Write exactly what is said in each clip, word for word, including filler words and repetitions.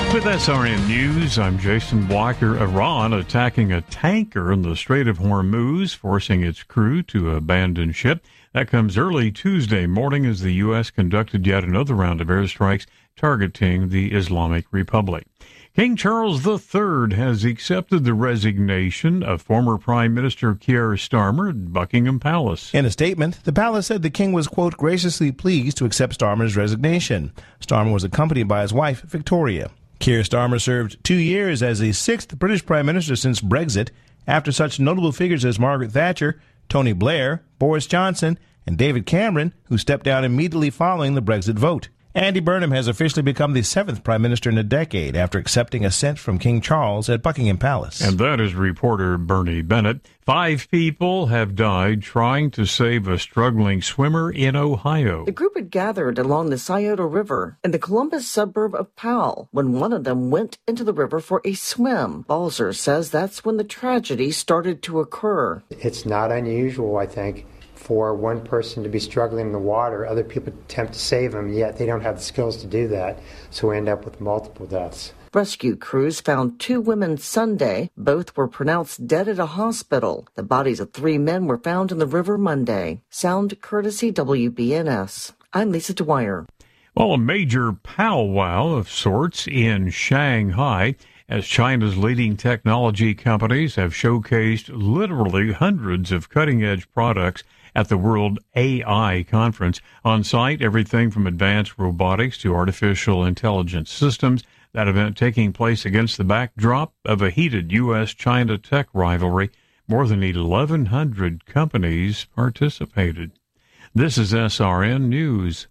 With S R N News, I'm Jason Walker. Iran attacking a tanker in the Strait of Hormuz, forcing its crew to abandon ship. That comes early Tuesday morning as the U S conducted yet another round of airstrikes targeting the Islamic Republic. King Charles the Third has accepted the resignation of former Prime Minister Keir Starmer at Buckingham Palace. In a statement, the palace said the king was, quote, graciously pleased to accept Starmer's resignation. Starmer was accompanied by his wife, Victoria. Keir Starmer served two years as the sixth British Prime Minister since Brexit, after such notable figures as Margaret Thatcher, Tony Blair, Boris Johnson, and David Cameron, who stepped down immediately following the Brexit vote. Andy Burnham has officially become the seventh Prime Minister in a decade after accepting assent from King Charles at Buckingham Palace. And that is reporter Bernie Bennett. Five people have died trying to save a struggling swimmer in Ohio. The group had gathered along the Scioto River in the Columbus suburb of Powell when one of them went into the river for a swim. Balzer says that's when the tragedy started to occur. It's not unusual, I think, for one person to be struggling in the water. Other people attempt to save them, yet they don't have the skills to do that, so we end up with multiple deaths. Rescue crews found two women Sunday. Both were pronounced dead at a hospital. The bodies of three men were found in the river Monday. Sound courtesy W B N S. I'm Lisa Dwyer. Well, a major powwow of sorts in Shanghai as China's leading technology companies have showcased literally hundreds of cutting-edge products at the World A I Conference. On site, everything from advanced robotics to artificial intelligence systems. That event taking place against the backdrop of a heated U S China tech rivalry. More than eleven hundred companies participated. This is S R N News.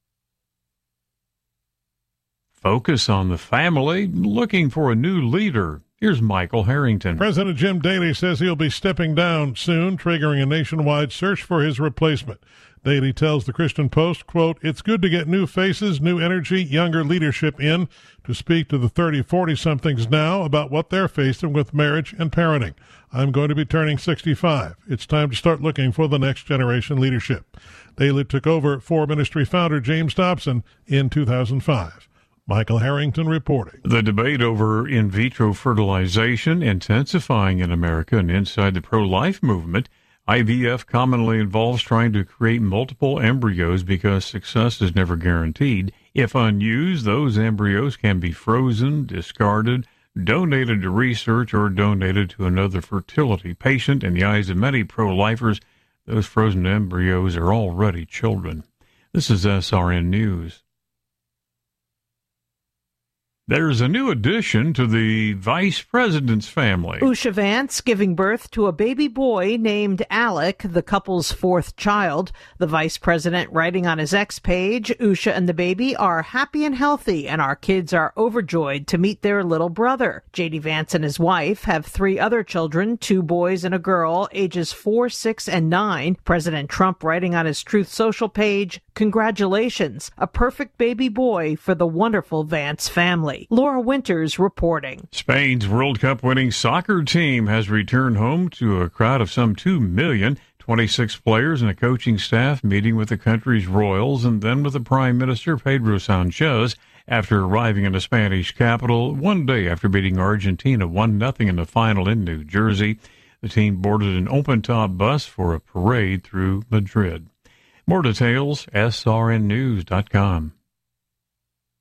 Focus on the family, looking for a new leader. Here's Michael Harrington. President Jim Daley says he'll be stepping down soon, triggering a nationwide search for his replacement. Daley tells the Christian Post, quote, it's good to get new faces, new energy, younger leadership in to speak to the thirty, forty-somethings now about what they're facing with marriage and parenting. I'm going to be turning sixty-five. It's time to start looking for the next generation leadership. Daley took over for ministry founder James Dobson in two thousand five. Michael Harrington reporting. The debate over in vitro fertilization intensifying in America and inside the pro-life movement. I V F commonly involves trying to create multiple embryos because success is never guaranteed. If unused, those embryos can be frozen, discarded, donated to research, or donated to another fertility patient. In the eyes of many pro-lifers, those frozen embryos are already children. This is S R N News. There's a new addition to the vice president's family. Usha Vance giving birth to a baby boy named Alec, the couple's fourth child. The vice president writing on his X page, Usha and the baby are happy and healthy, and our kids are overjoyed to meet their little brother. J D Vance and his wife have three other children, two boys and a girl, ages four, six, and nine. President Trump writing on his Truth Social page, congratulations, a perfect baby boy for the wonderful Vance family. Laura Winters reporting. Spain's World Cup winning soccer team has returned home to a crowd of some two million, twenty-six players and a coaching staff meeting with the country's royals and then with the Prime Minister Pedro Sanchez after arriving in the Spanish capital one day after beating Argentina one nothing in the final in New Jersey. The team boarded an open-top bus for a parade through Madrid. More details, S R N news dot com.